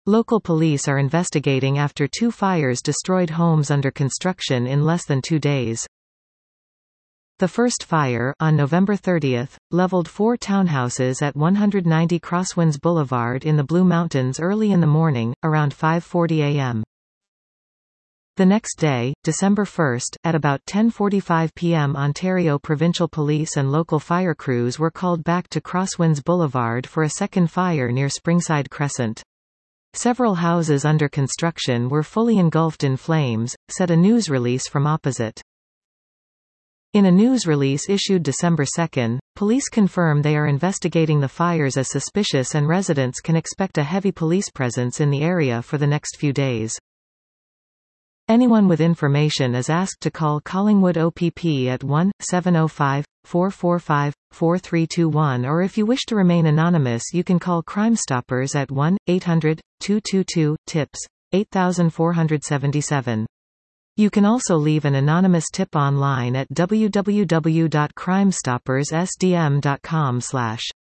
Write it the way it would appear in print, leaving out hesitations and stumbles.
Local police are investigating after 2 fires destroyed homes under construction in less than 2 days. The first fire, on November 30, leveled 4 townhouses at 190 Crosswinds Boulevard in the Blue Mountains early in the morning, around 5:40 a.m. The next day, December 1, at about 10:45 p.m. Ontario Provincial Police and local fire crews were called back to Crosswinds Boulevard for a second fire near Springside Crescent. Several houses under construction were fully engulfed in flames, said a news release from Opposite. In a news release issued December 2, police confirm they are investigating the fires as suspicious and residents can expect a heavy police presence in the area for the next few days. Anyone with information is asked to call Collingwood OPP at 1-705-445-4321, or if you wish to remain anonymous you can call Crime Stoppers at 1-800-222-TIPS, 8477. You can also leave an anonymous tip online at www.crimestoppersSDM.com/.